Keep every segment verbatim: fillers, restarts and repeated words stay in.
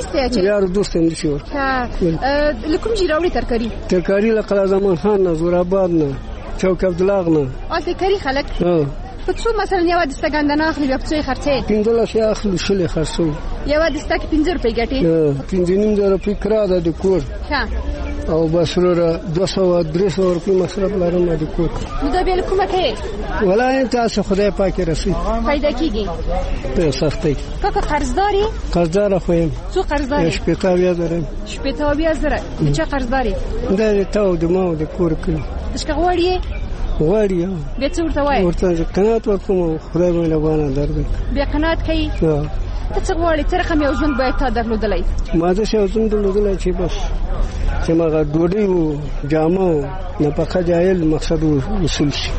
دوست اچي یار دوست هم شو ها لکم جی راوړي ترکاری ترکاری له قلعه زمان خان نه زور آباد نه چوک عبدالله نه او ترکاری خلک ها په څو مثلا یو دسته ګندنه اخلي بیا په څو خرڅې پنځه لس اخلي شل خرڅو یو دسته کې پنځه روپۍ ګټي پنځه نیم زره روپۍ کرا ده د کور ها او بس وروره دوه سوه درې سوه روپۍ مصرف لرم د کور نو دا بیا له کومه کوې والله تاسو خدای پاک رسي پیدا کېږي په سختۍ کاکا قرضدار یې قرضداره خو یم څو قرضدار یې شپېته اویا زره یم شپېته اویا زره د چا قرضدار یې دا د تا او د ما او د کور کلي دشکه غواړي یې غواړي یم بیا څه ورته وایې ورته قناعت وکړم خدای مهربانه درکړي بیا قناعت کوي ته څه غواړې څه رقم یو ژوند باید تا درلودلی ما داسې یو ژوند درلودلی چې بس چې مغه ډوډۍ و جامه و نفقه جایل مقصد وصول شي.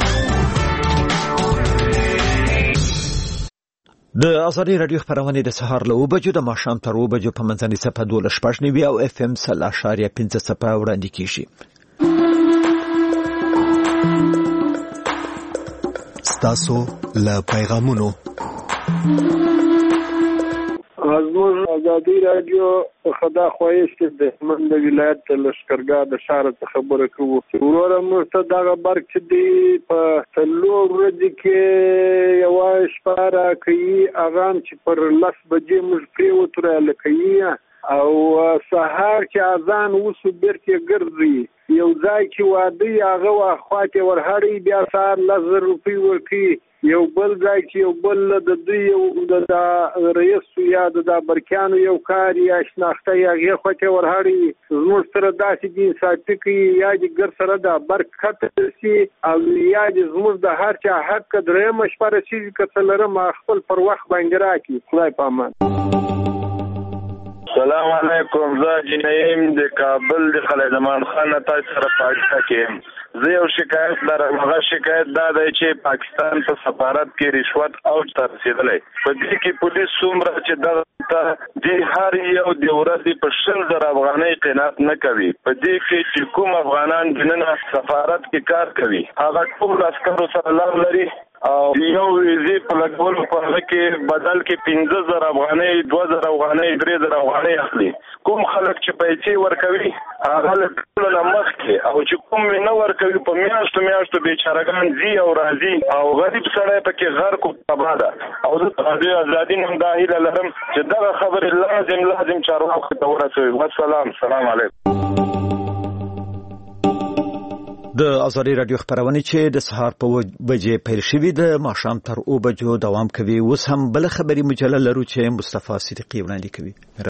د ازادي رادیو خبرونه د سهار له اوه بجو د ماښام تر اوه بجو په منځنۍ صفحه دولس شپږ نوي او اف ام سل اشاریه پنځه صفحه وړاندې کیږي. ستاسو له پیغامونو زموږ ازادي رادیو خدا خواهش د هلمند ولایت د لښکرګاه د ښار څخه خبره کوو. وروره موږ ته دغه برق چې دی په څلور ورځې کې یوه شپه راکوي هغه هم چې پر لس بجې موږ پرېوتو راله او سهار چې اذان وسو بیرته ګرځي یو ځای چې واده هغه واخواته ورهړي بیا سهار لس زره روپۍ ورکوي یو بل ځای چې یو بل د دوی یو د رئیس یا د برکیانو یو کار یا شناخته یا هغې خواته ورهړي زموږ سره داسې دي انصافي کوي یا دې ګر سره د برق ښکته شي او یا دې زموږ د هر چا حق درېیمه شپه رسېږي که څه لرم خپل پر وخت باندې راکړي. خدای په امان. السلام علیکم. زه جنیم د کابل د خالد زمان خان تاسو سره پاتې کېم. زه یو شکایت لرم. هغه شکایت دا دی چې پاکستان په سفارت کې رشوت اوج ته رسېدلی. په دې کې پولیس څومره چې دغه ته د هر یو د ورځې په شل زره افغانۍ قناعت نه کوي. په دې کې چې کوم افغانان دننه سفارت کې کار کوي هغه ټول عسکرو سره لار لري او یو ویزې په لګولو په هغه کې بدل کې پنځه زره افغانۍ دوه زره افغانۍ درې زره افغانۍ اخلي. کوم خلک چې پیسې ورکوي هغه له ټولو نه مخکې او چې کوم یې نه ورکوي په میاشتو میاشتو بېچارهګان ځي او راځي او غریب سړی پکې غرق و تباه ده. او زه د ازادي نه دا هیله لرم چې دغه خبرې لازم لازم چارواکو ته ورسوي. والسلام. سلام علیکم. د ازادي رادیو خبرونه چې د سهار په بجې پیل شوې د ماښام تر اوه بجو دوام کوي. اوس هم بل خبري مجله لرو چې مصطفی صدیقی وړاندې کوي.